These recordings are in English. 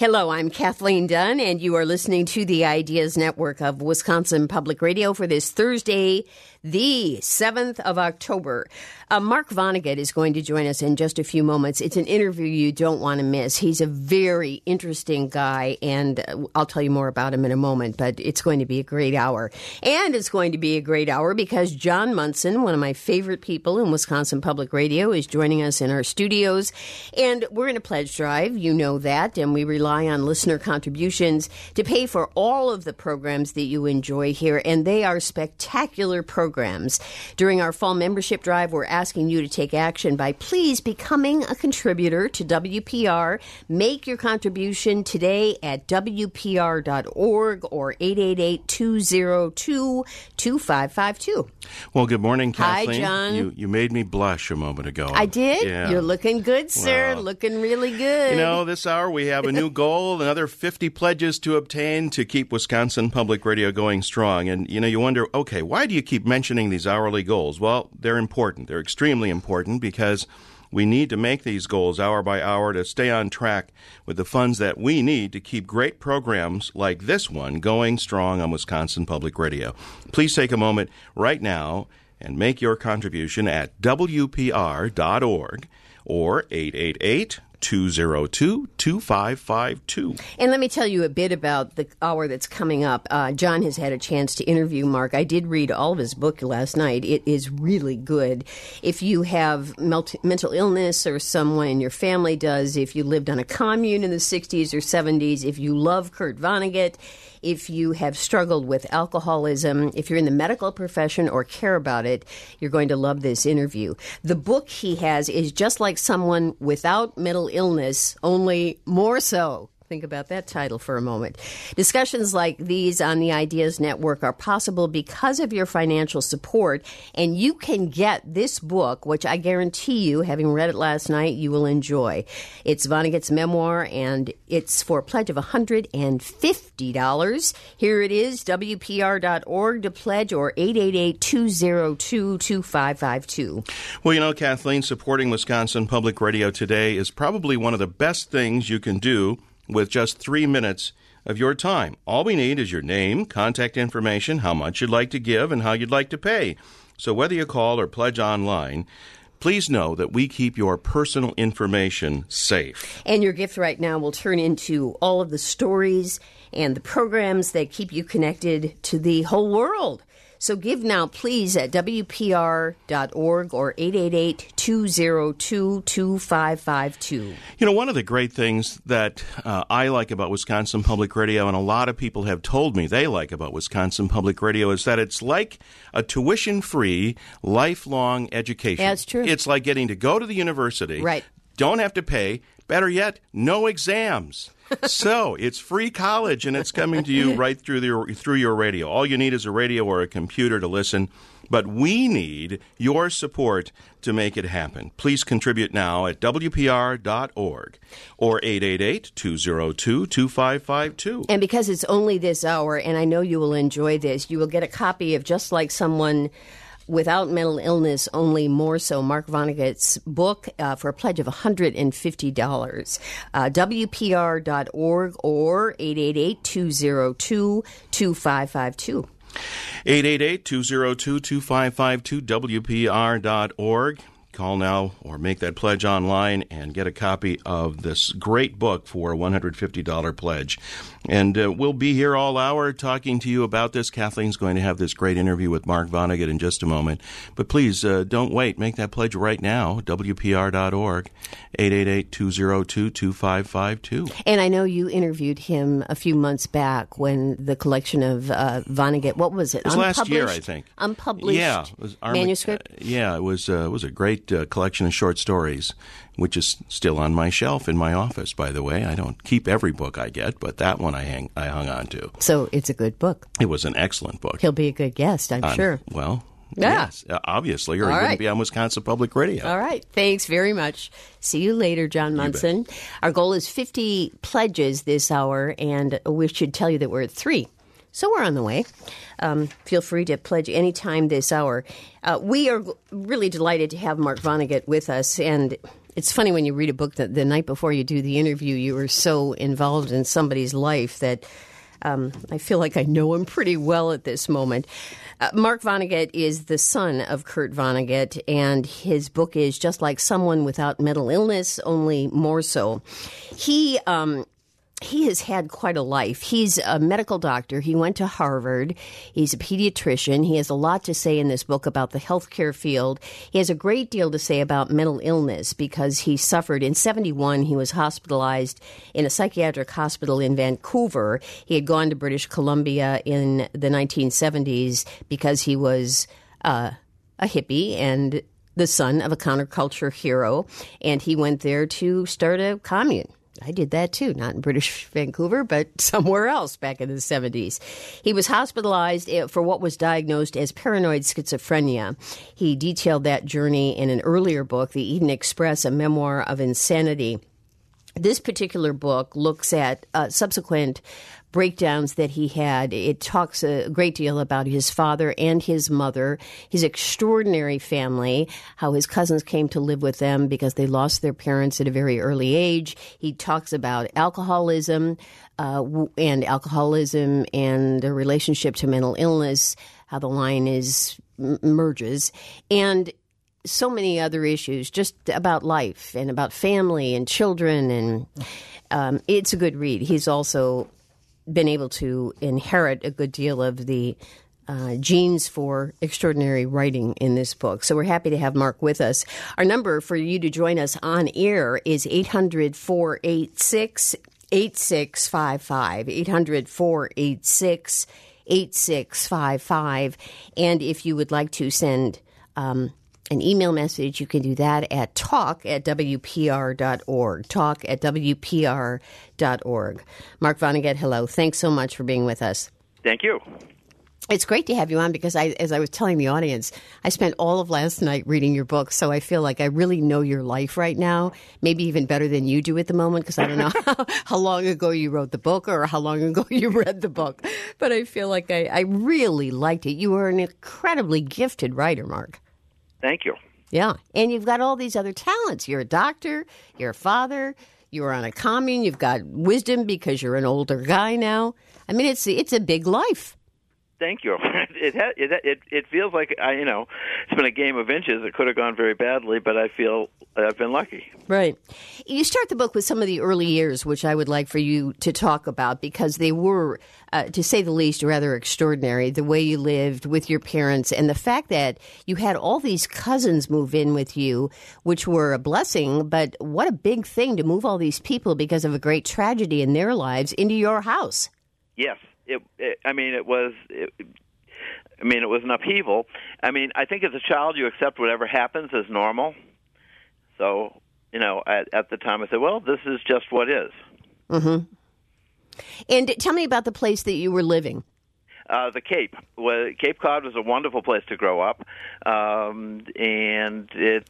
Hello, I'm Kathleen Dunn, and you are listening to the Ideas Network of Wisconsin Public Radio for this Thursday, the 7th of October. Mark Vonnegut is going to join us in just a few moments. It's an interview you don't want to miss. He's a very interesting guy, and I'll tell you more about him in a moment, but it's going to be a great hour. And it's going to be a great hour because John Munson, one of my favorite people in Wisconsin Public Radio, is joining us in our studios. And we're in a pledge drive, you know that, and we rely on listener contributions to pay for all of the programs that you enjoy here, and they are spectacular programs. During our fall membership drive, we're asking you to take action by please becoming a contributor to WPR. Make your contribution today at WPR.org or 888-202-2552. Well, good morning, Kathleen. Hi, John. You made me blush a moment ago. I did? Yeah. You're looking good, sir. Well, looking really good. You know, this hour we have a new goal, another 50 pledges to obtain to keep Wisconsin Public Radio going strong. And, you wonder, okay, why do you keep mentioning these hourly goals? Well, they're important. They're extremely important because we need to make these goals hour by hour to stay on track with the funds that we need to keep great programs like this one going strong on Wisconsin Public Radio. Please take a moment right now and make your contribution at WPR.org or 888-202-2552. And let me tell you a bit about the hour that's coming up. John has had a chance to interview Mark. I did read all of his book last night. It is really good. If you have mental illness or someone in your family does, if you lived on a commune in the 60s or 70s, if you love Kurt Vonnegut, if you have struggled with alcoholism, if you're in the medical profession or care about it, you're going to love this interview. The book he has is just like someone without mental illness, only more so. Think about that title for a moment. Discussions like these on the Ideas Network are possible because of your financial support, and you can get this book, which I guarantee you, having read it last night, you will enjoy. It's Vonnegut's memoir, and it's for a pledge of $150. Here it is, WPR.org to pledge or 888-202-2552. Well, Kathleen, supporting Wisconsin Public Radio today is probably one of the best things you can do with just 3 minutes of your time. All we need is your name, contact information, how much you'd like to give, and how you'd like to pay. So whether you call or pledge online, please know that we keep your personal information safe. And your gift right now will turn into all of the stories and the programs that keep you connected to the whole world. So give now, please, at WPR.org or 888-202-2552. One of the great things that I like about Wisconsin Public Radio, and a lot of people have told me they like about Wisconsin Public Radio, is that it's like a tuition-free, lifelong education. That's true. It's like getting to go to the university. Right. Don't have to pay. Better yet, no exams. So it's free college, and it's coming to you right through your radio. All you need is a radio or a computer to listen, but we need your support to make it happen. Please contribute now at WPR.org or 888-202-2552. And because it's only this hour, and I know you will enjoy this, you will get a copy of Just Like Someone Without Mental Illness, Only More So, Mark Vonnegut's book, for a pledge of $150. WPR.org or 888-202-2552. 888-202-2552, WPR.org. Call now or make that pledge online and get a copy of this great book for a $150 pledge. And we'll be here all hour talking to you about this. Kathleen's going to have this great interview with Mark Vonnegut in just a moment. But please, don't wait. Make that pledge right now, WPR.org, 888-202-2552. And I know you interviewed him a few months back when the collection of Vonnegut, what was it? It was last year, I think. Unpublished manuscript? It was a great collection of short stories, which is still on my shelf in my office, by the way. I don't keep every book I get, but that one I hung on to. So it's a good book. It was an excellent book. He'll be a good guest, I'm sure. Well, yeah. Yes, obviously, or he wouldn't be on Wisconsin Public Radio. All right. Thanks very much. See you later, John Munson. Our goal is 50 pledges this hour, and we should tell you that we're at 3. So we're on the way. Feel free to pledge anytime this hour. We are really delighted to have Mark Vonnegut with us, and It's funny when you read a book that the night before you do the interview, you were so involved in somebody's life that I feel like I know him pretty well at this moment. Mark Vonnegut is the son of Kurt Vonnegut, and his book is Just Like Someone Without Mental Illness, only more so. He has had quite a life. He's a medical doctor. He went to Harvard. He's a pediatrician. He has a lot to say in this book about the healthcare field. He has a great deal to say about mental illness because he suffered. In 1971, he was hospitalized in a psychiatric hospital in Vancouver. He had gone to British Columbia in the 1970s because he was a hippie and the son of a counterculture hero. And he went there to start a commune. I did that too, not in British Vancouver, but somewhere else back in the 70s. He was hospitalized for what was diagnosed as paranoid schizophrenia. He detailed that journey in an earlier book, The Eden Express, a memoir of insanity. This particular book looks at subsequent breakdowns that he had. It talks a great deal about his father and his mother, his extraordinary family, how his cousins came to live with them because they lost their parents at a very early age. He talks about alcoholism and the relationship to mental illness, how the line merges, and so many other issues just about life and about family and children. And it's a good read. He's also been able to inherit a good deal of the genes for extraordinary writing in this book. So we're happy to have Mark with us. Our number for you to join us on air is 800-486-8655, 800-486-8655. And if you would like to send an email message, you can do that at talk@wpr.org, talk@wpr.org. Mark Vonnegut, hello. Thanks so much for being with us. Thank you. It's great to have you on because, as I was telling the audience, I spent all of last night reading your book, so I feel like I really know your life right now, maybe even better than you do at the moment, because I don't know how long ago you wrote the book or how long ago you read the book, but I feel like I really liked it. You are an incredibly gifted writer, Mark. Thank you. Yeah, and you've got all these other talents. You're a doctor, you're a father, you're on a commune, you've got wisdom because you're an older guy now. I mean, it's a big life. Thank you. It feels like it's been a game of inches. It could have gone very badly, but I feel I've been lucky. Right. You start the book with some of the early years, which I would like for you to talk about because they were, to say the least, rather extraordinary. The way you lived with your parents and the fact that you had all these cousins move in with you, which were a blessing. But what a big thing to move all these people because of a great tragedy in their lives into your house. Yes. It was an upheaval. I mean, I think as a child you accept whatever happens as normal. So, at the time I said, well, this is just what is. Mm-hmm. And tell me about the place that you were living. The Cape. Cape Cod was a wonderful place to grow up, and it.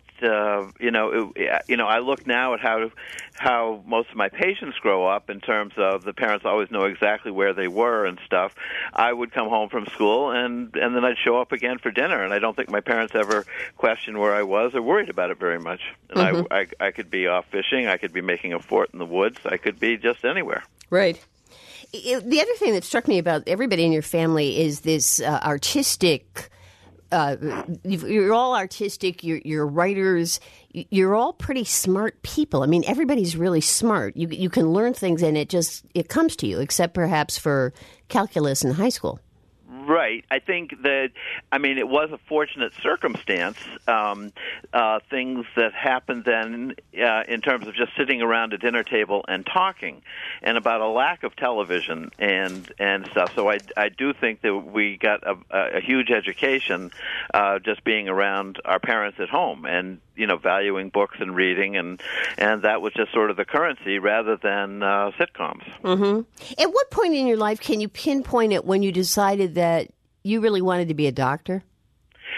I look now at how most of my patients grow up in terms of the parents always know exactly where they were and stuff. I would come home from school and then I'd show up again for dinner, and I don't think my parents ever questioned where I was or worried about it very much. And mm-hmm. I could be off fishing, I could be making a fort in the woods, I could be just anywhere. Right. The other thing that struck me about everybody in your family is this artistic. You're all artistic. You're writers. You're all pretty smart people. I mean, everybody's really smart. You can learn things, and it comes to you. Except perhaps for calculus in high school. Right. I think that, it was a fortunate circumstance, things that happened then in terms of just sitting around a dinner table and talking, and about a lack of television and stuff. So I do think that we got a huge education just being around our parents at home and, valuing books and reading, and that was just sort of the currency rather than sitcoms. Mm-hmm. At what point in your life can you pinpoint it when you decided that you really wanted to be a doctor?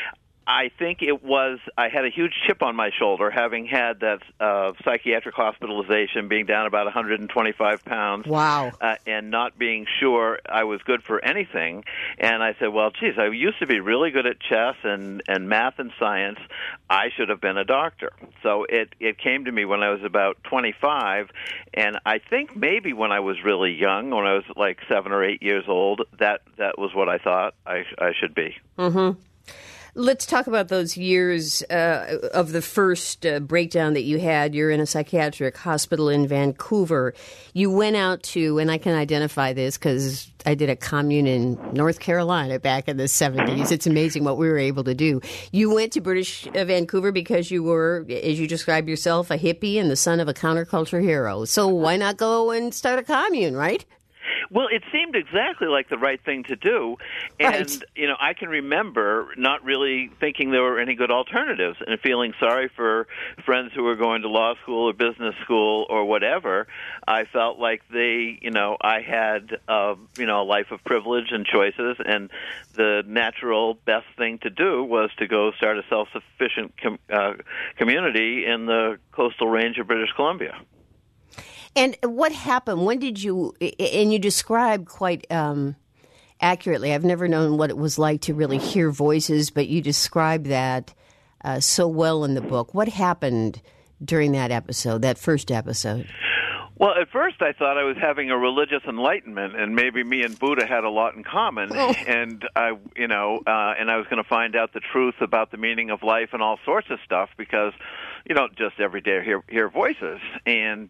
I think it was, I had a huge chip on my shoulder, having had that psychiatric hospitalization, being down about 125 pounds. Wow. And not being sure I was good for anything. And I said, well, geez, I used to be really good at chess and math and science. I should have been a doctor. So it came to me when I was about 25, and I think maybe when I was really young, when I was like 7 or 8 years old, that was what I thought I should be. Mm-hmm. Let's talk about those years of the first breakdown that you had. You're in a psychiatric hospital in Vancouver. You went out to, and I can identify this because I did a commune in North Carolina back in the 70s. It's amazing what we were able to do. You went to British Vancouver because you were, as you describe yourself, a hippie and the son of a counterculture hero. So why not go and start a commune, right? Well, it seemed exactly like the right thing to do, and, right. I can remember not really thinking there were any good alternatives and feeling sorry for friends who were going to law school or business school or whatever. I felt like I had, a life of privilege and choices, and the natural best thing to do was to go start a self-sufficient community in the coastal range of British Columbia. And what happened? When did you, and you describe quite accurately, I've never known what it was like to really hear voices, but you describe that so well in the book. What happened during that episode, that first episode? Well, at first I thought I was having a religious enlightenment, and maybe me and Buddha had a lot in common, and I was going to find out the truth about the meaning of life and all sorts of stuff, because you don't just every day hear voices. And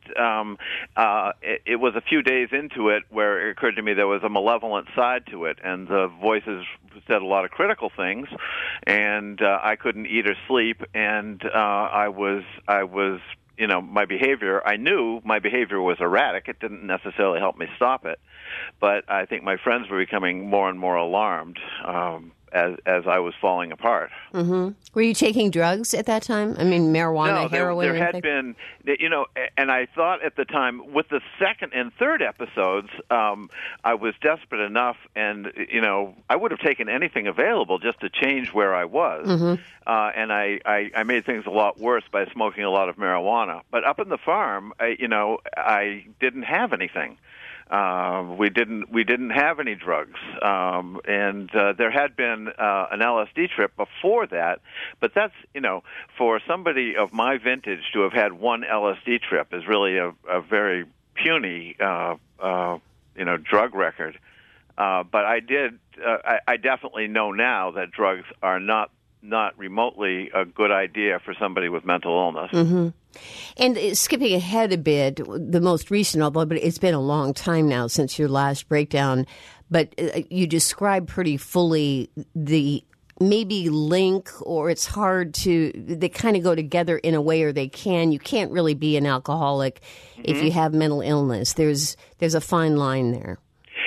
it was a few days into it where it occurred to me there was a malevolent side to it, and the voices said a lot of critical things, and I couldn't eat or sleep, and I was my behavior, I knew my behavior was erratic. It didn't necessarily help me stop it. But I think my friends were becoming more and more alarmed as I was falling apart. Mm-hmm. Were you taking drugs at that time? I mean, marijuana, heroin? There had been, and I thought at the time, with the second and third episodes, I was desperate enough, and, I would have taken anything available just to change where I was. Mm-hmm. And I made things a lot worse by smoking a lot of marijuana. But up in the farm, I didn't have anything. We didn't have any drugs, and there had been an LSD trip before that, but that's for somebody of my vintage to have had one LSD trip is really a very puny drug record. But I definitely know now that drugs are not remotely a good idea for somebody with mental illness. Mm-hmm. And skipping ahead a bit, the most recent, although but it's been a long time now since your last breakdown, but you describe pretty fully the maybe link, or it's hard to, they kind of go together in a way, or you can't really be an alcoholic if you have mental illness. There's a fine line there.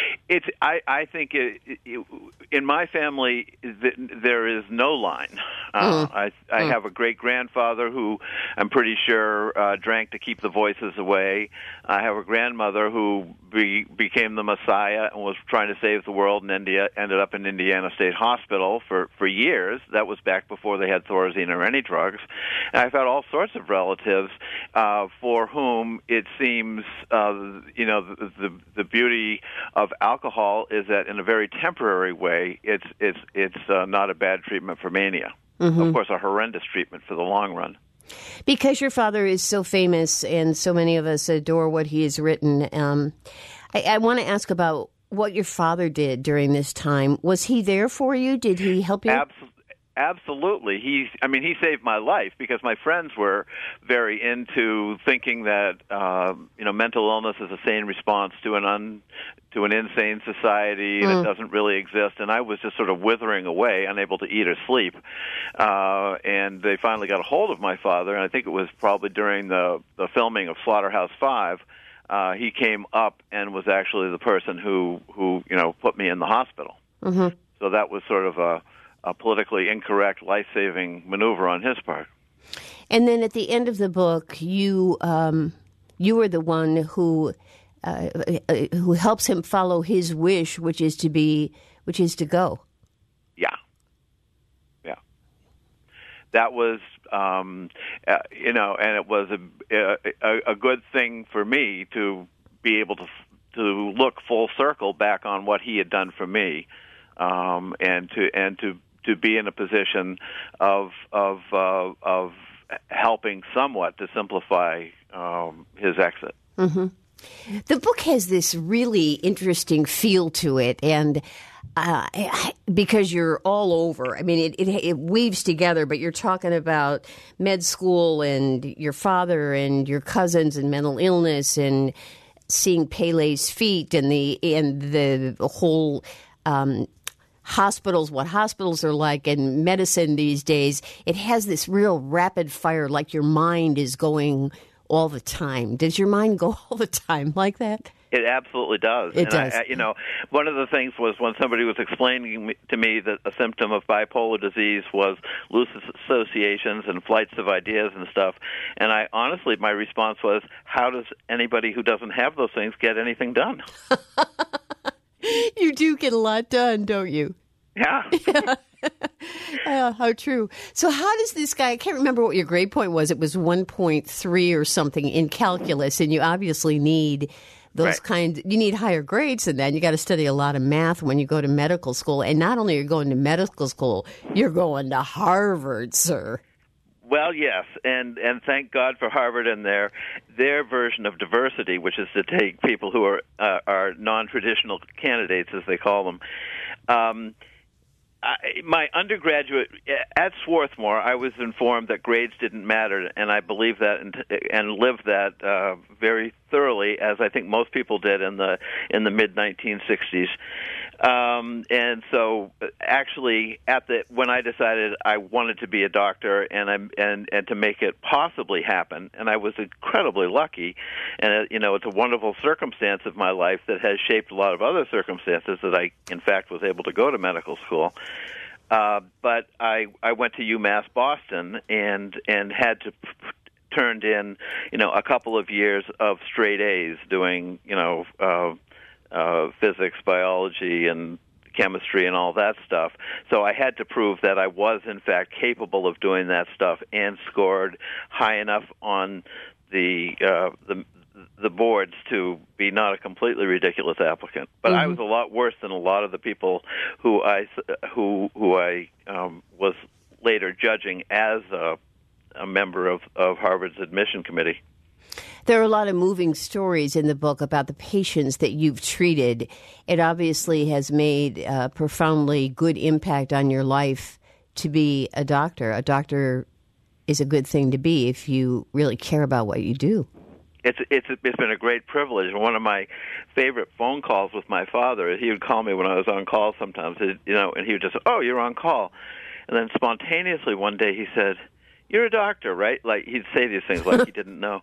I think in my family there is no line. I have a great-grandfather who I'm pretty sure drank to keep the voices away. I have a grandmother who became the Messiah and was trying to save the world, and ended up in Indiana State Hospital for years. That was back before they had Thorazine or any drugs. And I've had all sorts of relatives for whom it seems the beauty of alcohol is that in a very temporary way, it's not a bad treatment for mania. Mm-hmm. Of course, a horrendous treatment for the long run. Because your father is so famous and so many of us adore what he has written, I want to ask about what your father did during this time. Was he there for you? Did he help you? Absolutely. He saved my life, because my friends were very into thinking that mental illness is a sane response to an insane society, and it doesn't really exist. And I was just sort of withering away, unable to eat or sleep. And they finally got a hold of my father, and I think it was probably during the filming of Slaughterhouse-5. He came up and was actually the person who put me in the hospital. Mm-hmm. So that was sort of a politically incorrect life-saving maneuver on his part. And then at the end of the book, you were the one who helps him follow his wish, which is to go. Yeah. that was, and it was a good thing for me to be able to look full circle back on what he had done for me, and to be in a position of helping somewhat to simplify his exit. Mm-hmm. The book has this really interesting feel to it, and because you're all over. I mean, it weaves together, but you're talking about med school and your father and your cousins and mental illness and seeing Pele's feet and the whole hospitals, what hospitals are like, and medicine these days. It has this real rapid fire, like your mind is going all the time. Does your mind go all the time like that? It absolutely does. It does. One of the things was when somebody was explaining to me that a symptom of bipolar disease was loose associations and flights of ideas and stuff, and my response was, how does anybody who doesn't have those things get anything done? You do get a lot done, don't you? Yeah. How true. So how does this guy, I can't remember what your grade point was. It was 1.3 or something in calculus, and you obviously need those right. you need higher grades than that. You got to study a lot of math when you go to medical school. And not only are you going to medical school, you're going to Harvard, sir. Well, yes, and thank God for Harvard and their version of diversity, which is to take people who are non-traditional candidates, as they call them. My undergraduate at Swarthmore, I was informed that grades didn't matter, and I believe that and lived that very thoroughly, as I think most people did in the mid 1960s. And so, actually, when I decided I wanted to be a doctor and to make it possibly happen, and I was incredibly lucky, and it's a wonderful circumstance of my life that has shaped a lot of other circumstances that I, in fact, was able to go to medical school. But I went to UMass Boston and had to turned in a couple of years of straight A's doing physics, biology, and chemistry and all that stuff. So I had to prove that I was, in fact, capable of doing that stuff and scored high enough on the boards to be not a completely ridiculous applicant. But I was a lot worse than a lot of the people who I was later judging as a member of Harvard's admission committee. There are a lot of moving stories in the book about the patients that you've treated. It obviously has made a profoundly good impact on your life to be a doctor. A doctor is a good thing to be if you really care about what you do. It's been a great privilege. One of my favorite phone calls with my father, he would call me when I was on call sometimes, and he would just say, "Oh, you're on call." And then spontaneously one day he said, "You're a doctor, right?" Like, he'd say these things like he didn't know.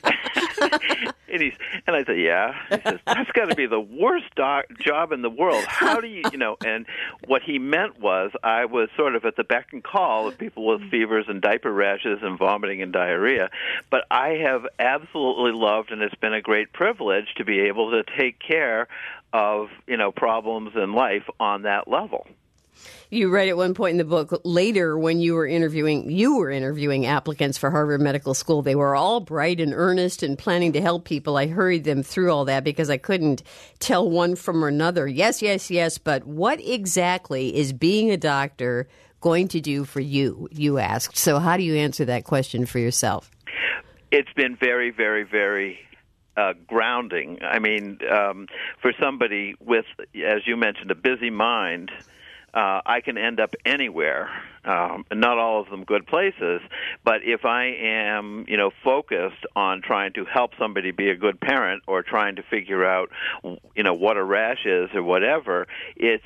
And I said, "Yeah." He says, "That's got to be the worst job in the world. How do you, And what he meant was I was sort of at the beck and call of people with fevers and diaper rashes and vomiting and diarrhea. But I have absolutely loved, and it's been a great privilege to be able to take care of, problems in life on that level." You write at one point in the book, later when you were interviewing applicants for Harvard Medical School. They were all bright and earnest and planning to help people. I hurried them through all that because I couldn't tell one from another. Yes, yes, yes, but what exactly is being a doctor going to do for you, you asked. So how do you answer that question for yourself? It's been very, very, very grounding. I mean, for somebody with, as you mentioned, a busy mind, I can end up anywhere, not all of them good places, but if I am, focused on trying to help somebody be a good parent or trying to figure out, what a rash is or whatever, it's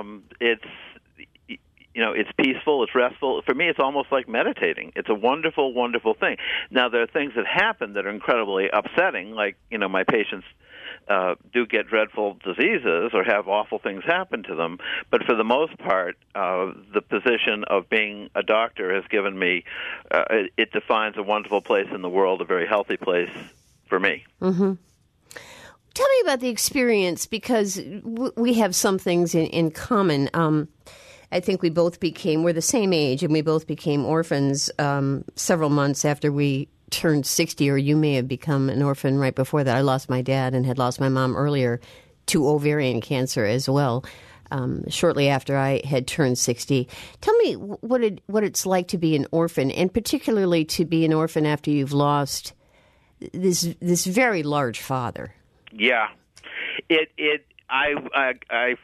peaceful, it's restful. For me, it's almost like meditating. It's a wonderful, wonderful thing. Now, there are things that happen that are incredibly upsetting, like, my patients do get dreadful diseases or have awful things happen to them. But for the most part, the position of being a doctor has given me, it defines a wonderful place in the world, a very healthy place for me. Mm-hmm. Tell me about the experience, because we have some things in common. I think we're the same age, and we both became orphans several months after we turned 60, or you may have become an orphan right before that. I lost my dad and had lost my mom earlier to ovarian cancer as well, shortly after I had turned 60. Tell me what it's like to be an orphan, and particularly to be an orphan after you've lost this very large father. Yeah, I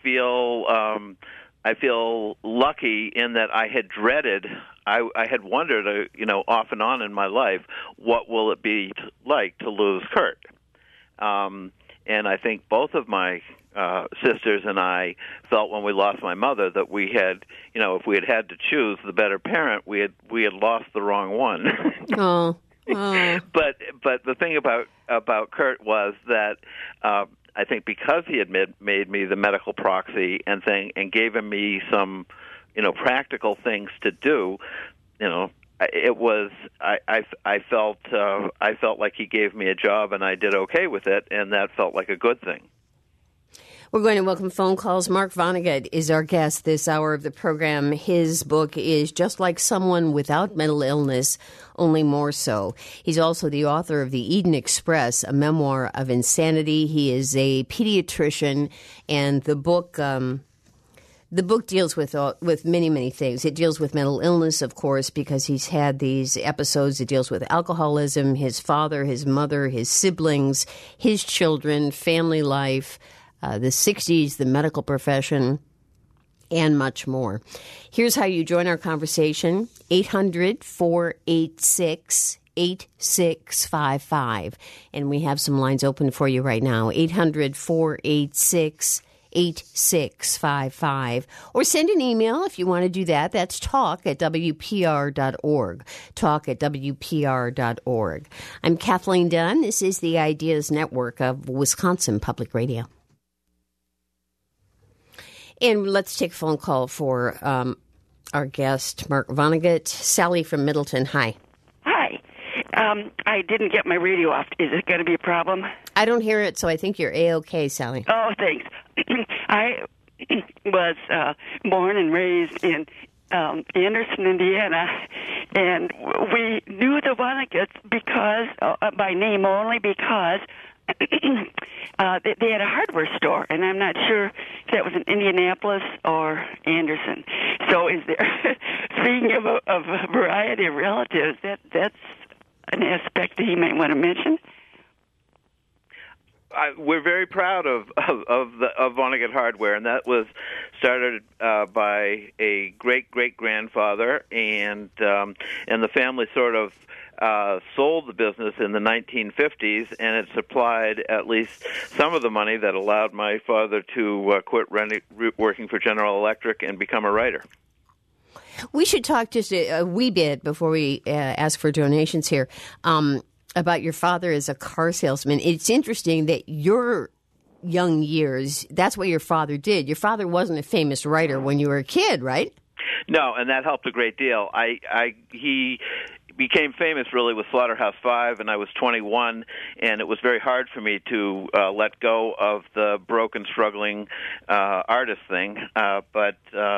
feel lucky in that I had dreaded. I had wondered, off and on in my life, what will it be like to lose Kurt? And I think both of my sisters and I felt when we lost my mother that we had, if we had to choose the better parent, we had lost the wrong one. Oh. But the thing about Kurt was that I think because he had made me the medical proxy and given me some, practical things to do, it was I felt like he gave me a job and I did okay with it, and that felt like a good thing. We're going to welcome phone calls. Mark Vonnegut is our guest this hour of the program. His book is Just Like Someone Without Mental Illness, Only More So. He's also the author of The Eden Express, a memoir of insanity. He is a pediatrician, and the book deals with many, many things. It deals with mental illness, of course, because he's had these episodes. It deals with alcoholism, his father, his mother, his siblings, his children, family life, the 60s, the medical profession, and much more. Here's how you join our conversation: 800-486-8655. And we have some lines open for you right now. 800-486-8655. Or send an email if you want to do that. That's talk@wpr.org. Talk@wpr.org. I'm Kathleen Dunn. This is the Ideas Network of Wisconsin Public Radio. And let's take a phone call for our guest, Mark Vonnegut. Sally from Middleton. Hi. Hi. I didn't get my radio off. Is it going to be a problem? I don't hear it, so I think you're A-OK, Sally. Oh, thanks. I was born and raised in Anderson, Indiana, and we knew the Vonneguts because, by name only, because they had a hardware store, and I'm not sure if that was in Indianapolis or Anderson. So is there, speaking of a variety of relatives, that's an aspect that you might want to mention? We're very proud of Vonnegut Hardware, and that was started by a great-great-grandfather, and the family sort of sold the business in the 1950s, and it supplied at least some of the money that allowed my father to quit working for General Electric and become a writer. We should talk just a wee bit before we ask for donations here about your father as a car salesman. It's interesting that your young years, that's what your father did. Your father wasn't a famous writer when you were a kid, right? No, and that helped a great deal. He became famous really with Slaughterhouse-Five, and I was 21, and it was very hard for me to let go of the broken, struggling artist thing. But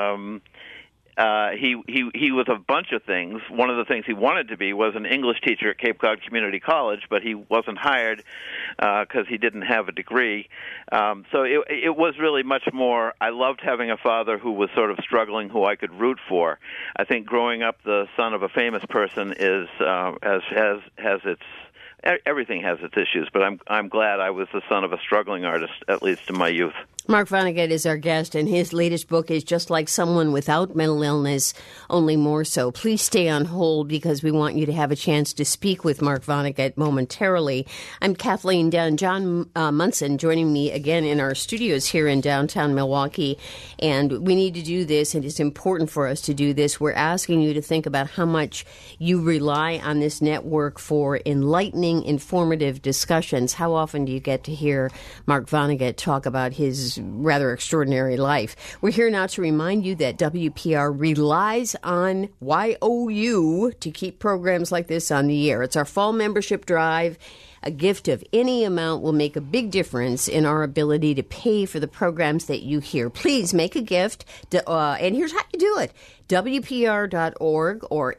he was a bunch of things. One of the things he wanted to be was an English teacher at Cape Cod Community College, but he wasn't hired because he didn't have a degree. So it was really much more. I loved having a father who was sort of struggling, who I could root for. I think growing up the son of a famous person is has its. Everything has its issues, but I'm glad I was the son of a struggling artist, at least in my youth. Mark Vonnegut is our guest, and his latest book is Just Like Someone Without Mental Illness, Only More So. Please stay on hold because we want you to have a chance to speak with Mark Vonnegut momentarily. I'm Kathleen Dunn. John Munson joining me again in our studios here in downtown Milwaukee, and we need to do this, and it's important for us to do this. We're asking you to think about how much you rely on this network for enlightening, informative discussions. How often do you get to hear Mark Vonnegut talk about his rather extraordinary life? We're here now to remind you that WPR relies on YOU to keep programs like this on the air. It's our fall membership drive. A gift of any amount will make a big difference in our ability to pay for the programs that you hear. Please make a gift, and here's how you do it. WPR.org or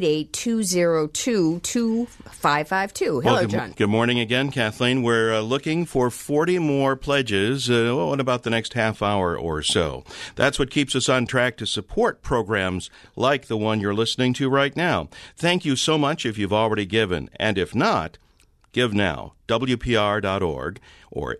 888-202-2552. Hello, John. Good morning again, Kathleen. We're looking for 40 more pledges in about the next half hour or so. That's what keeps us on track to support programs like the one you're listening to right now. Thank you so much if you've already given. And if not, give now. WPR.org or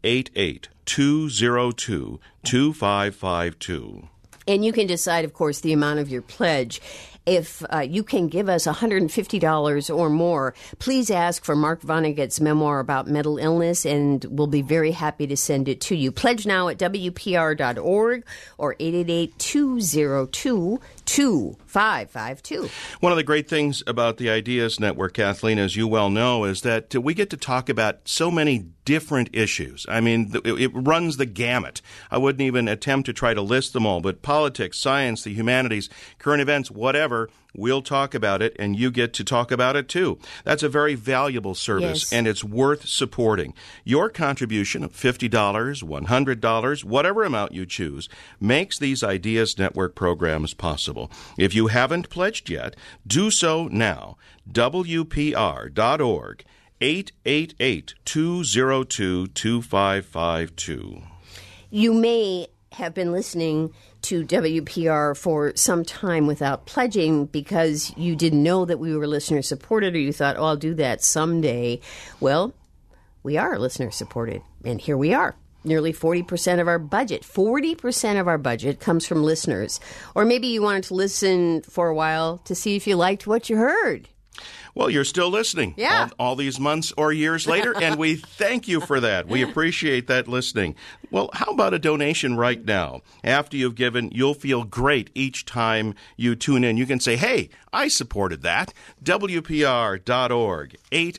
888-202-2552. And you can decide, of course, the amount of your pledge. If you can give us $150 or more, please ask for Mark Vonnegut's memoir about mental illness, and we'll be very happy to send it to you. Pledge now at WPR.org or 888-202-2552. One of the great things about the Ideas Network, Kathleen, as you well know, is that we get to talk about so many different issues. I mean, it runs the gamut. I wouldn't even attempt to try to list them all, but politics, science, the humanities, current events, whatever, we'll talk about it, and you get to talk about it too. That's a very valuable service, and it's worth supporting. Your contribution of $50, $100, whatever amount you choose, makes these Ideas Network programs possible. If you haven't pledged yet, do so now. WPR.org. 888-202-2552. You may have been listening to WPR for some time without pledging because you didn't know that we were listener-supported, or you thought, oh, I'll do that someday. Well, we are listener-supported, and here we are. Nearly 40% of our budget. 40% of our budget comes from listeners. Or maybe you wanted to listen for a while to see if you liked what you heard. Well, you're still listening all these months or years later, and we thank you for that. We appreciate that listening. Well, how about a donation right now? After you've given, you'll feel great each time you tune in. You can say, hey, I supported that. WPR.org,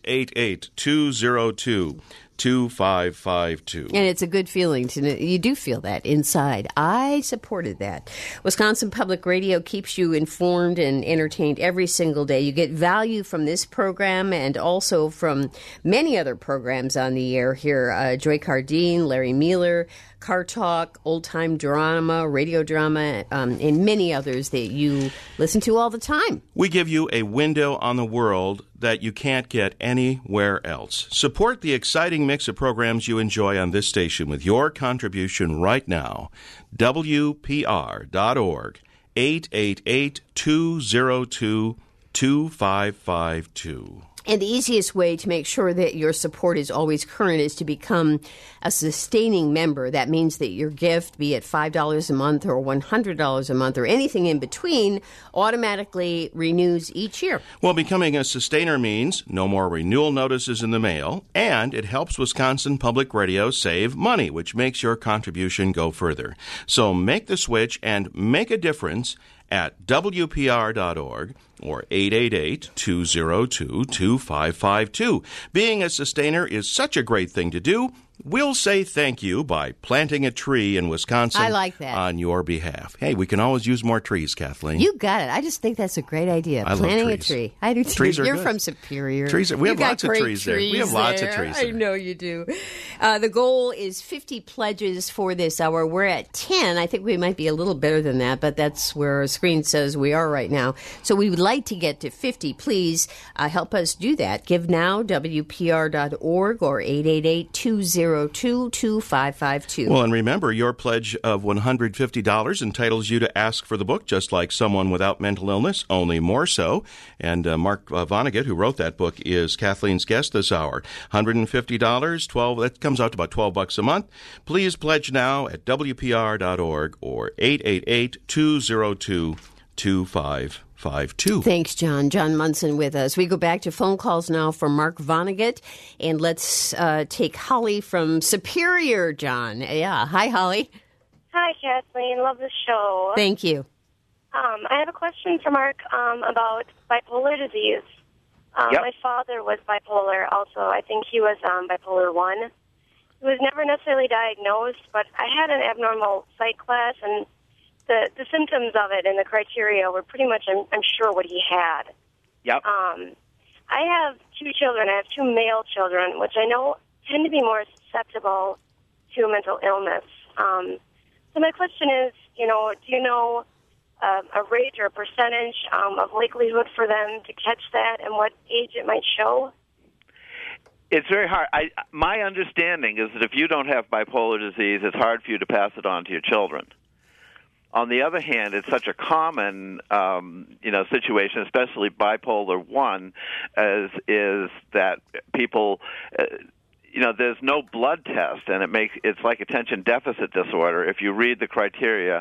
888-202-2552. And it's a good feeling to know. You do feel that inside. I supported that. Wisconsin Public Radio keeps you informed and entertained every single day. You get value from this program and also from many other programs on the air here. Joy Cardine, Larry Mueller, Car Talk, Old Time Drama, Radio Drama, and many others that you listen to all the time. We give you a window on the world that you can't get anywhere else. Support the exciting mix of programs you enjoy on this station with your contribution right now. WPR.org, 888-202-2552. And the easiest way to make sure that your support is always current is to become a sustaining member. That means that your gift, be it $5 a month or $100 a month or anything in between, automatically renews each year. Well, becoming a sustainer means no more renewal notices in the mail, and it helps Wisconsin Public Radio save money, which makes your contribution go further. So make the switch and make a difference at WPR.org or 888-202-2552. Being a sustainer is such a great thing to do. We'll say thank you by planting a tree in Wisconsin. I like that. On your behalf. Hey, we can always use more trees, Kathleen. You got it. I just think that's a great idea. Planting a tree. I do too. Trees are You're good. from Superior. We have lots of trees there. We have lots of trees there. I know you do. The goal is 50 pledges for this hour. We're at 10. I think we might be a little better than that, but that's where our screen says we are right now. So we would like to get to 50. Please help us do that. Give now, WPR.org or 888-202-2552. Well, and remember, your pledge of $150 entitles you to ask for the book, just like Someone Without Mental Illness, only more so. And Mark Vonnegut, who wrote that book, is Kathleen's guest this hour. $150, that comes out to about $12 a month. Please pledge now at WPR.org or 888-202-2552. Thanks, John. John Munson with us. We go back to phone calls now for Mark Vonnegut, and let's take Holly from Superior, John. Yeah. Hi, Holly. Hi, Kathleen. Love the show. Thank you. I have a question for Mark about bipolar disease. Yep. My father was bipolar also. I think he was bipolar 1. He was never necessarily diagnosed, but I had an abnormal psych class, and the symptoms of it and the criteria were pretty much, I'm sure, what he had. Yep. I have two children. I have two male children, which I know tend to be more susceptible to mental illness. So my question is, do you know a rate or a percentage of likelihood for them to catch that and what age it might show? It's very hard. My understanding is that if you don't have bipolar disease, it's hard for you to pass it on to your children. On the other hand, it's such a common, situation, especially bipolar 1, is that people, there's no blood test, and it's like attention deficit disorder. If you read the criteria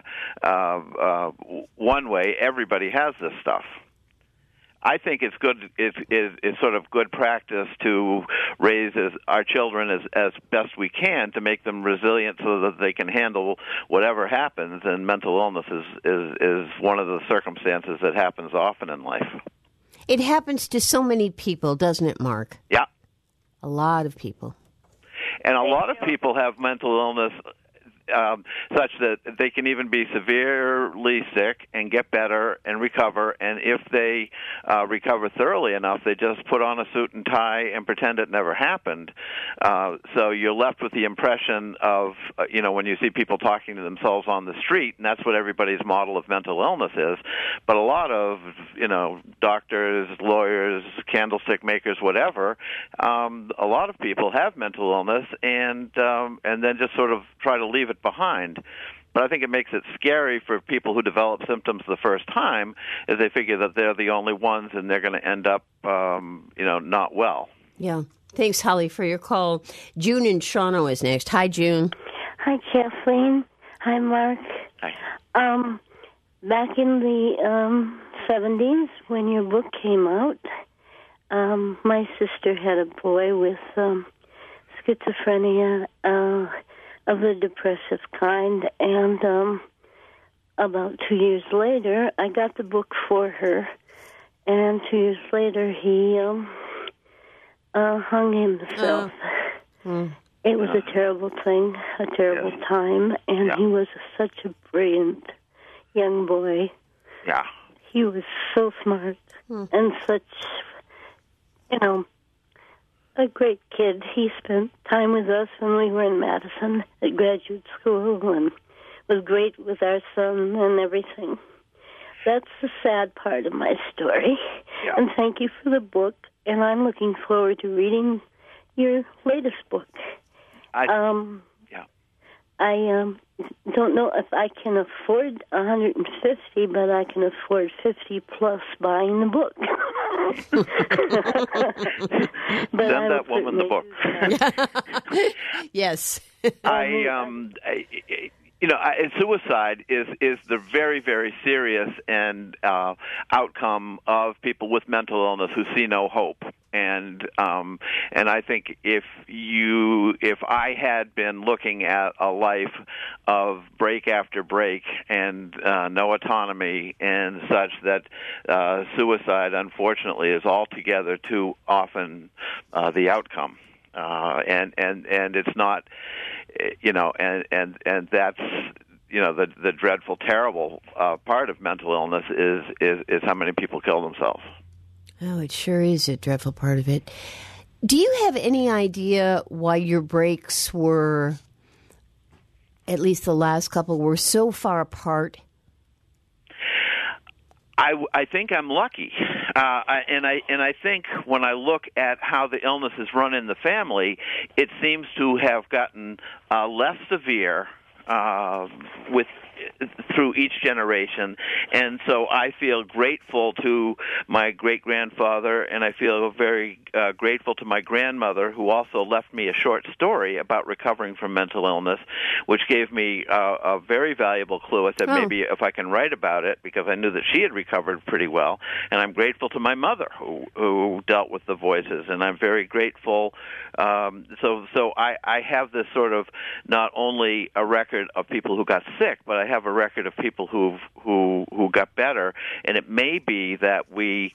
one way, everybody has this stuff. I think it's good. It's sort of good practice to raise our children as best we can to make them resilient so that they can handle whatever happens. And mental illness is one of the circumstances that happens often in life. It happens to so many people, doesn't it, Mark? Yeah, a lot of people. And a lot of people have mental illness such that they can even be severely sick and get better and recover. And if they recover thoroughly enough, they just put on a suit and tie and pretend it never happened. So you're left with the impression of, when you see people talking to themselves on the street, and that's what everybody's model of mental illness is. But a lot of, doctors, lawyers, candlestick makers, whatever, a lot of people have mental illness and then just sort of try to leave it behind. But I think it makes it scary for people who develop symptoms the first time, as they figure that they're the only ones and they're going to end up, not well. Yeah. Thanks, Holly, for your call. June in Toronto is next. Hi, June. Hi, Kathleen. Hi, Mark. Hi. Back in the 70s, when your book came out, my sister had a boy with schizophrenia of the depressive kind, and about 2 years later, I got the book for her, and 2 years later, he hung himself. It was a terrible thing, a terrible time, and he was such a brilliant young boy. Yeah. He was so smart and such, a great kid. He spent time with us when we were in Madison at graduate school and was great with our son and everything. That's the sad part of my story. Yeah. And thank you for the book, and I'm looking forward to reading your latest book. I don't know if I can afford 150, but I can afford 50 plus buying the book. But send that woman the book. Yes. Suicide is the very, very serious and outcome of people with mental illness who see no hope. And I think if I had been looking at a life of break after break and no autonomy and such, that suicide, unfortunately, is altogether too often the outcome. And it's not, and that's, the dreadful, terrible part of mental illness is how many people kill themselves. Oh, it sure is a dreadful part of it. Do you have any idea why your breaks were, at least the last couple, were so far apart? I think I'm lucky, and I think when I look at how the illness is run in the family, it seems to have gotten less severe through each generation, and so I feel grateful to my great-grandfather, and I feel very grateful to my grandmother, who also left me a short story about recovering from mental illness, which gave me a very valuable clue. I said maybe if I can write about it, because I knew that she had recovered pretty well, and I'm grateful to my mother, who dealt with the voices, and I'm very grateful. So I have this sort of not only a record of people who got sick, but I have a record of people who got better, and it may be that we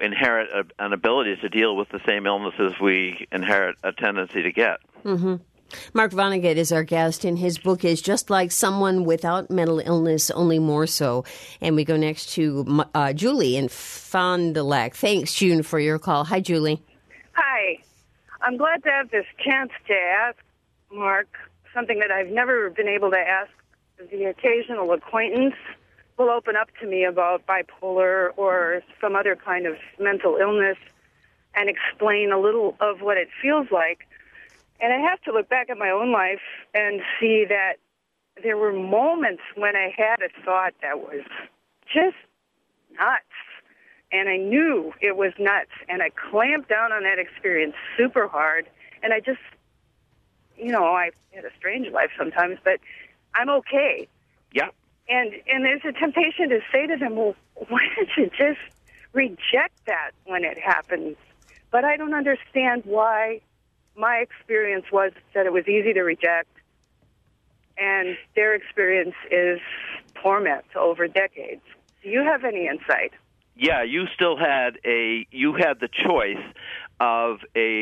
inherit an ability to deal with the same illnesses we inherit a tendency to get. Mm-hmm. Mark Vonnegut is our guest, and his book is Just Like Someone Without Mental Illness, Only More So. And we go next to Julie in Fond du Lac. Thanks, June, for your call. Hi, Julie. Hi. I'm glad to have this chance to ask Mark something that I've never been able to ask the occasional acquaintance will open up to me about bipolar or some other kind of mental illness and explain a little of what it feels like. And I have to look back at my own life and see that there were moments when I had a thought that was just nuts. And I knew it was nuts. And I clamped down on that experience super hard. And I just, I had a strange life sometimes, but I'm okay. Yeah. And there's a temptation to say to them, well, why don't you just reject that when it happens? But I don't understand why. My experience was that it was easy to reject, and their experience is torment over decades. Do you have any insight? Yeah, you still had the choice of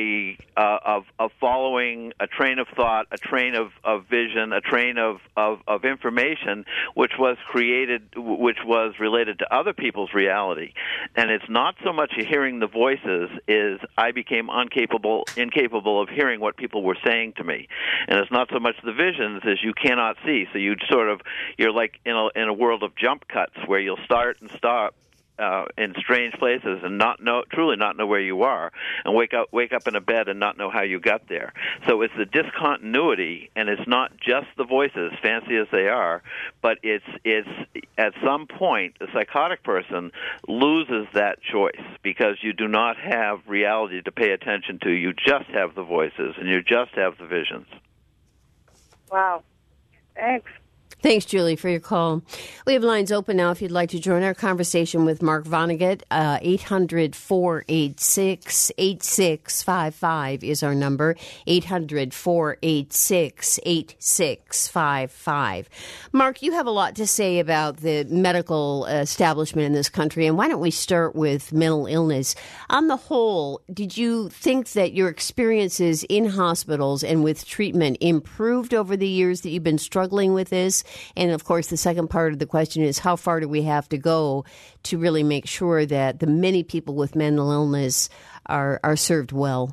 following a train of thought, a train of vision, a train of information, which was related to other people's reality. And it's not so much you're the voices, is I became incapable of hearing what people were saying to me. And it's not so much the visions as you cannot see. So you're like in a world of jump cuts where you'll start and stop in strange places and truly not know where you are, and wake up in a bed and not know how you got there. So it's the discontinuity, and it's not just the voices, fancy as they are, but it's at some point a psychotic person loses that choice because you do not have reality to pay attention to. You just have the voices, and you just have the visions. Wow. Thanks. Thanks, Julie, for your call. We have lines open now if you'd like to join our conversation with Mark Vonnegut. 800-486-8655 is our number. 800-486-8655. Mark, you have a lot to say about the medical establishment in this country, and why don't we start with mental illness? On the whole, did you think that your experiences in hospitals and with treatment improved over the years that you've been struggling with this? And, of course, the second part of the question is how far do we have to go to really make sure that the many people with mental illness are served well?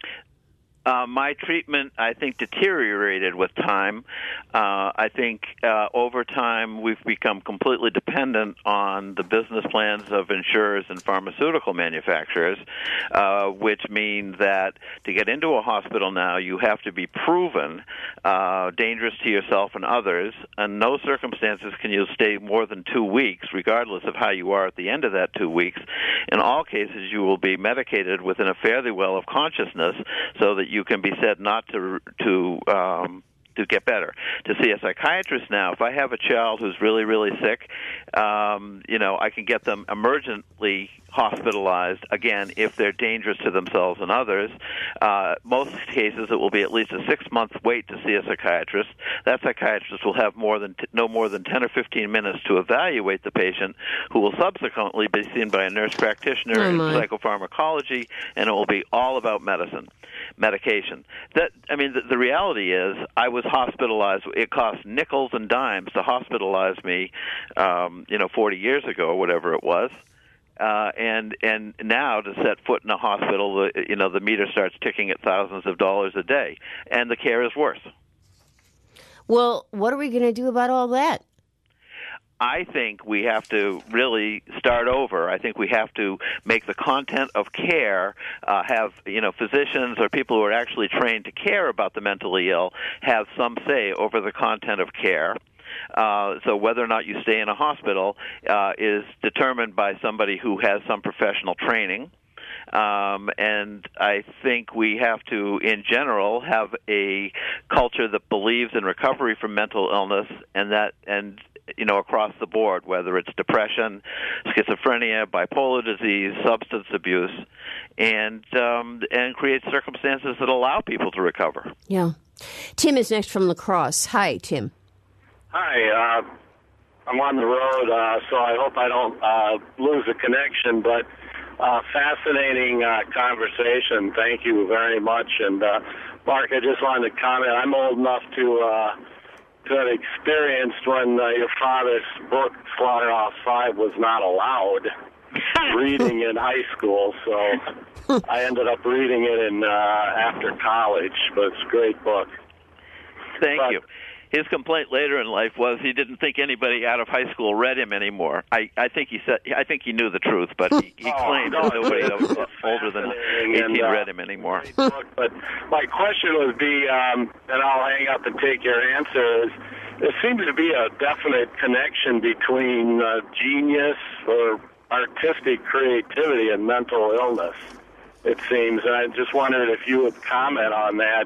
My treatment, I think, deteriorated with time. I think over time we've become completely dependent on the business plans of insurers and pharmaceutical manufacturers, which means that to get into a hospital now, you have to be proven dangerous to yourself and others. In no circumstances can you stay more than 2 weeks, regardless of how you are at the end of that 2 weeks. In all cases, you will be medicated within a fairly well of consciousness so that you can be said not to get better. To see a psychiatrist now, if I have a child who's really, really sick, I can get them emergently hospitalized, again, if they're dangerous to themselves and others. Most cases, it will be at least a 6-month wait to see a psychiatrist. That psychiatrist will have no more than 10 or 15 minutes to evaluate the patient, who will subsequently be seen by a nurse practitioner in psychopharmacology, and it will be all about medication. The reality is, I was hospitalized. It cost nickels and dimes to hospitalize me, 40 years ago, or whatever it was. And now to set foot in a hospital, the meter starts ticking at thousands of dollars a day, and the care is worse. Well, what are we going to do about all that? I think we have to really start over. I think we have to make the content of care have, physicians or people who are actually trained to care about the mentally ill have some say over the content of care. So whether or not you stay in a hospital is determined by somebody who has some professional training. And I think we have to, in general, have a culture that believes in recovery from mental illness, and across the board, whether it's depression, schizophrenia, bipolar disease, substance abuse, and create circumstances that allow people to recover. Yeah. Tim is next from La Crosse. Hi, Tim. Hi. I'm on the road, so I hope I don't lose a connection, but fascinating conversation. Thank you very much. And Mark, I just wanted to comment. I'm old enough to have experienced when your father's book, Slaughterhouse 5, was not allowed reading in high school. So I ended up reading it after college, but it's a great book. Thank you. His complaint later in life was he didn't think anybody out of high school read him anymore. I think he knew the truth, but he claimed that nobody that was older than 18 read him anymore. But my question would be, and I'll hang up and take your answer, is there seems to be a definite connection between genius or artistic creativity and mental illness, it seems. And I just wondered if you would comment on that.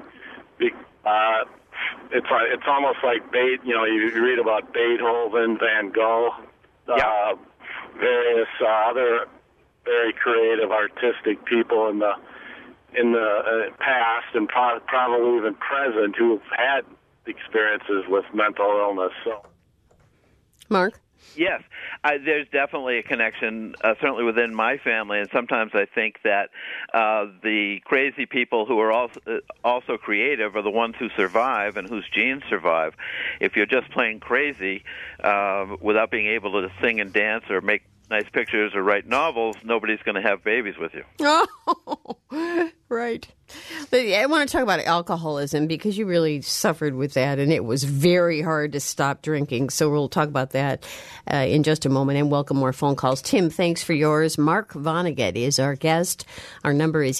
It's almost like you read about Beethoven, Van Gogh, various other very creative, artistic people in the past and probably even present who've had experiences with mental illness. So, Mark? Yes, there's definitely a connection, certainly within my family, and sometimes I think that the crazy people who are also creative are the ones who survive and whose genes survive. If you're just plain crazy without being able to sing and dance or make nice pictures or write novels, nobody's going to have babies with you. Oh, right. I want to talk about alcoholism because you really suffered with that, and it was very hard to stop drinking. So we'll talk about that in just a moment and welcome more phone calls. Tim, thanks for yours. Mark Vonnegut is our guest. Our number is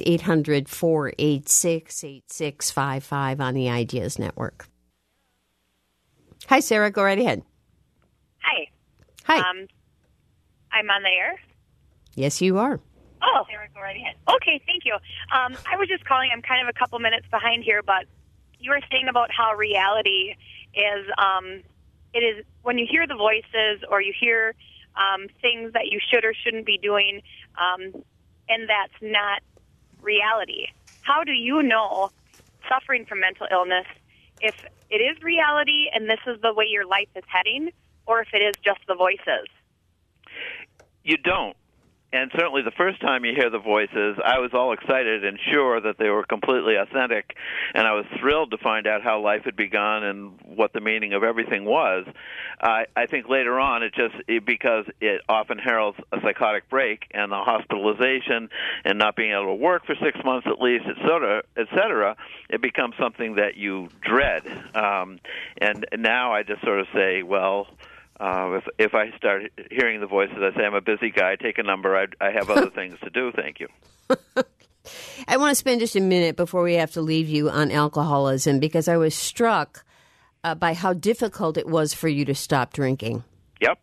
800-486-8655 on the Ideas Network. Hi, Sarah. Go right ahead. Hi. Hi. I'm on the air? Yes, you are. Oh, Sarah, go right ahead. Okay, thank you. I was just calling. I'm kind of a couple minutes behind here, but you were saying about how reality is, it is when you hear the voices or you hear things that you should or shouldn't be doing, and that's not reality. How do you know, suffering from mental illness, if it is reality and this is the way your life is heading, or if it is just the voices? You don't. And certainly the first time you hear the voices, I was all excited and sure that they were completely authentic, and I was thrilled to find out how life had begun and what the meaning of everything was. I think later on, because it often heralds a psychotic break and the hospitalization and not being able to work for 6 months at least, et cetera, it becomes something that you dread. And now I just sort of say, well, if I start hearing the voices, I say, I'm a busy guy, take a number, I have other things to do, thank you. I want to spend just a minute before we have to leave you on alcoholism, because I was struck by how difficult it was for you to stop drinking. Yep.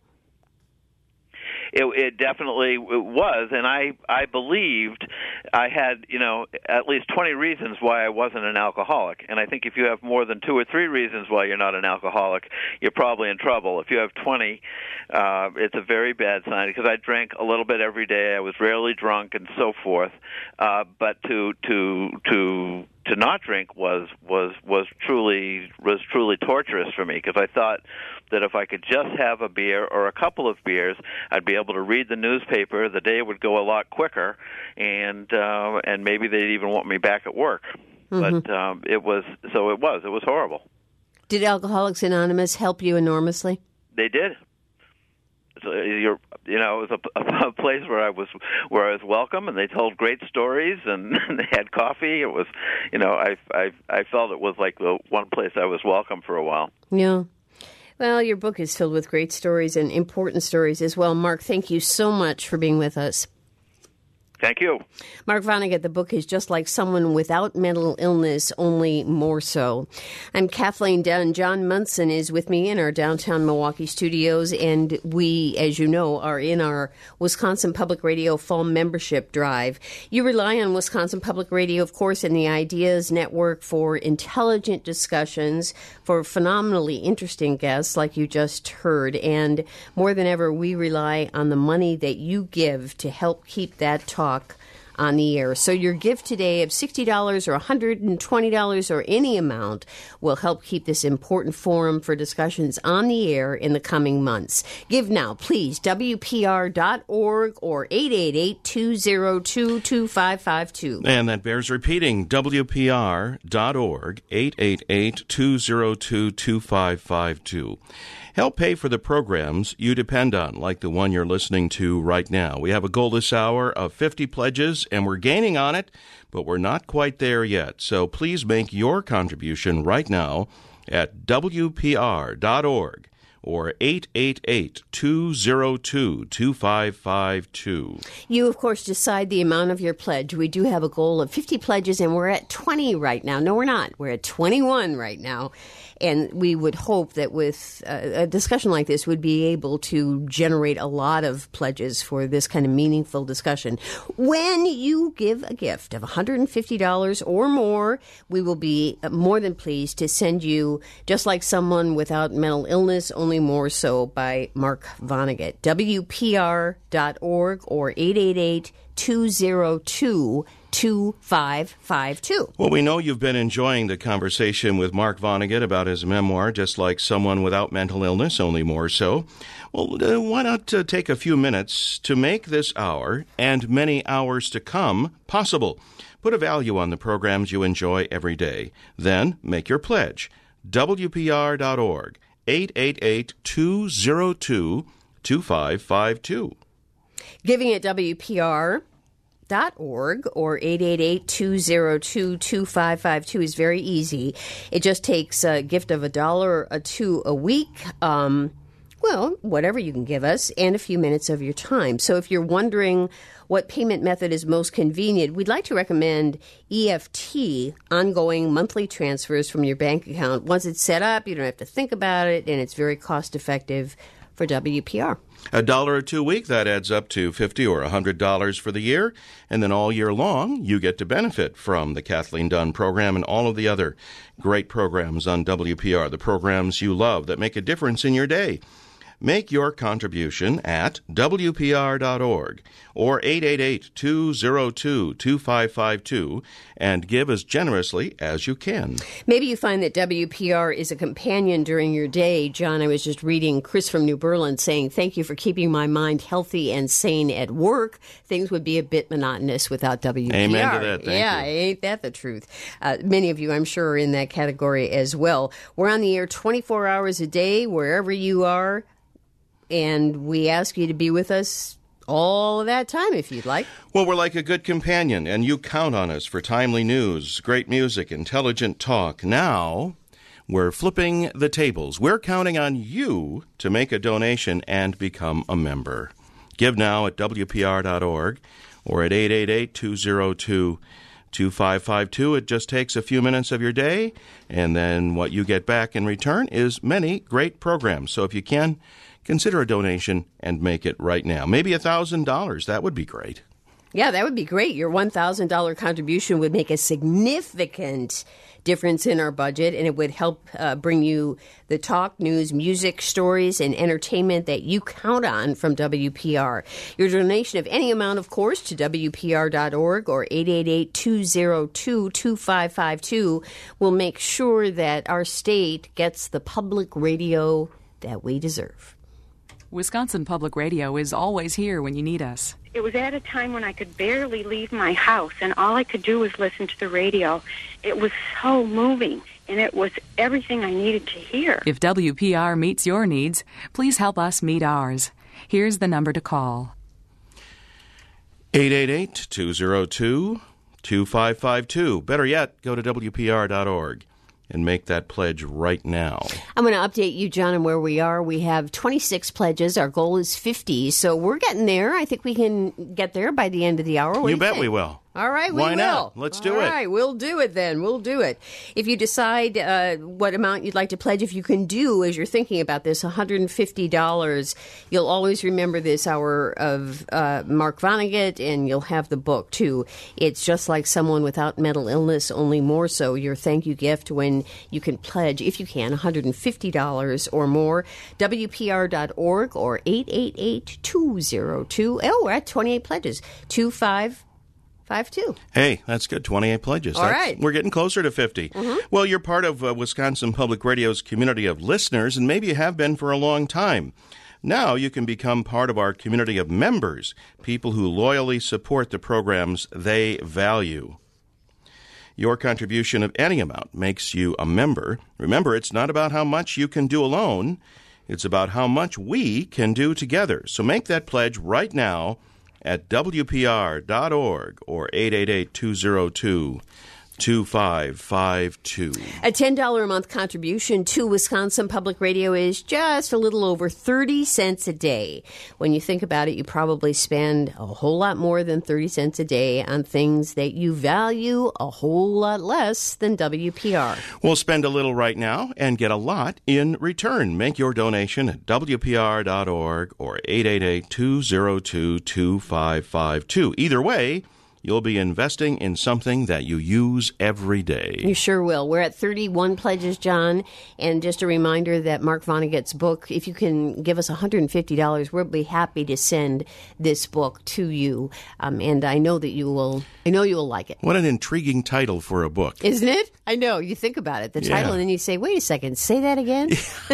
It definitely was, and I believed I had, at least 20 reasons why I wasn't an alcoholic. And I think if you have more than 2 or 3 reasons why you're not an alcoholic, you're probably in trouble. If you have 20, it's a very bad sign, because I drank a little bit every day. I was rarely drunk and so forth. But to not drink was truly torturous for me, because I thought that if I could just have a beer or a couple of beers, I'd be able to read the newspaper. The day would go a lot quicker, and maybe they'd even want me back at work. Mm-hmm. But it was horrible. Did Alcoholics Anonymous help you enormously? They did. So it was a place where I was welcome, and they told great stories, and they had coffee. It was, I felt it was like the one place I was welcome for a while. Yeah. Well, your book is filled with great stories and important stories as well. Mark, thank you so much for being with us. Thank you. Mark Vonnegut, the book is just like someone without mental illness, only more so. I'm Kathleen Dunn. John Munson is with me in our downtown Milwaukee studios, and we, as you know, are in our Wisconsin Public Radio Fall Membership Drive. You rely on Wisconsin Public Radio, of course, and the Ideas Network for intelligent discussions, for phenomenally interesting guests like you just heard, and more than ever, we rely on the money that you give to help keep that talk on the air. So your gift today of $60 or $120 or any amount will help keep this important forum for discussions on the air in the coming months. Give now, please, WPR.org or 888-202-2552. And that bears repeating, WPR.org, 888-202-2552. Help pay for the programs you depend on, like the one you're listening to right now. We have a goal this hour of 50 pledges, and we're gaining on it, but we're not quite there yet. So please make your contribution right now at WPR.org or 888-202-2552. You, of course, decide the amount of your pledge. We do have a goal of 50 pledges, and we're at 20 right now. No, we're not. We're at 21 right now. And we would hope that with a discussion like this, would be able to generate a lot of pledges for this kind of meaningful discussion. When you give a gift of $150 or more, we will be more than pleased to send you Just Like Someone Without Mental Illness, Only More So by Mark Vonnegut. WPR.org or 888-202-2552. Well, we know you've been enjoying the conversation with Mark Vonnegut about his memoir, Just Like Someone Without Mental Illness, Only More So. Well, why not take a few minutes to make this hour and many hours to come possible? Put a value on the programs you enjoy every day. Then make your pledge. WPR.org, 888-202-2552. Giving at WPR.org or 888-202-2552 is very easy. It just takes a gift of $1 or $2 a week. Well, whatever you can give us, and a few minutes of your time. So if you're wondering what payment method is most convenient, we'd like to recommend EFT, ongoing monthly transfers from your bank account. Once it's set up, you don't have to think about it, and it's very cost-effective for WPR. $1 or $2 a week, that adds up to $50 or $100 for the year. And then all year long, you get to benefit from the Kathleen Dunn program and all of the other great programs on WPR, the programs you love that make a difference in your day. Make your contribution at WPR.org or 888-202-2552 and give as generously as you can. Maybe you find that WPR is a companion during your day. John, I was just reading Chris from New Berlin saying, thank you for keeping my mind healthy and sane at work. Things would be a bit monotonous without WPR. Amen to that. Thank you. Ain't that the truth? Many of you, I'm sure, are in that category as well. We're on the air 24 hours a day, wherever you are. And we ask you to be with us all of that time, if you'd like. Well, we're like a good companion, and you count on us for timely news, great music, intelligent talk. Now, we're flipping the tables. We're counting on you to make a donation and become a member. Give now at WPR.org or at 888-202-2552. It just takes a few minutes of your day, and then what you get back in return is many great programs. So if you can, consider a donation and make it right now. Maybe $1,000. That would be great. Yeah, that would be great. Your $1,000 contribution would make a significant difference in our budget, and it would help bring you the talk, news, music, stories, and entertainment that you count on from WPR. Your donation of any amount, of course, to WPR.org or 888-202-2552 will make sure that our state gets the public radio that we deserve. Wisconsin Public Radio is always here when you need us. It was at a time when I could barely leave my house, and all I could do was listen to the radio. It was so moving, and it was everything I needed to hear. If WPR meets your needs, please help us meet ours. Here's the number to call. 888-202-2552. Better yet, go to WPR.org. and make that pledge right now. I'm going to update you, John, on where we are. We have 26 pledges. Our goal is 50, so we're getting there. I think we can get there by the end of the hour. What you do bet think? we will. All right, we Why will. not? Let's do it. All right, we'll do it then. We'll do it. If you decide what amount you'd like to pledge, if you can do, as you're thinking about this, $150, you'll always remember this hour of Mark Vonnegut, and you'll have the book, too. It's Just Like Someone Without Mental Illness, Only More So, your thank you gift when you can pledge, if you can, $150 or more. WPR.org or 888-202. Oh, we're at 28 pledges. 2552. 2552. Hey, that's good. 28 pledges. All right. We're getting closer to 50. Well, you're part of Wisconsin Public Radio's community of listeners, and maybe you have been for a long time. Now you can become part of our community of members, people who loyally support the programs they value. Your contribution of any amount makes you a member. Remember, it's not about how much you can do alone. It's about how much we can do together. So make that pledge right now at WPR.org or 888-202-2552. A $10 a month contribution to Wisconsin Public Radio is just a little over 30 cents a day. When you think about it, you probably spend a whole lot more than 30 cents a day on things that you value a whole lot less than WPR. We'll spend a little right now and get a lot in return. Make your donation at WPR.org or 888-202-2552. Either way, you'll be investing in something that you use every day. You sure will. We're at 31 pledges, John. And just a reminder that Mark Vonnegut's book, if you can give us $150, we'll be happy to send this book to you. And I know that you will like it. What an intriguing title for a book. Isn't it? I know. You think about it, the title, and then you say, wait a second, say that again?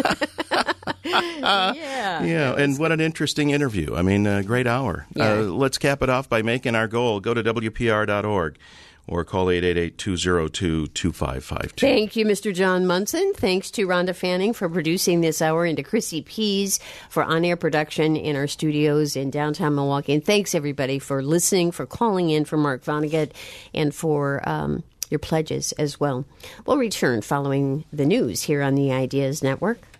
Yeah, and what an interesting interview. I mean, a great hour. Yeah. Let's cap it off by making our goal. Go to WPR.org or call 888-202-2552. Thank you, Mr. John Munson. Thanks to Rhonda Fanning for producing this hour, and to Chrissy Pease for on-air production in our studios in downtown Milwaukee. And thanks, everybody, for listening, for calling in, for Mark Vonnegut, and for your pledges as well. We'll return following the news here on the Ideas Network.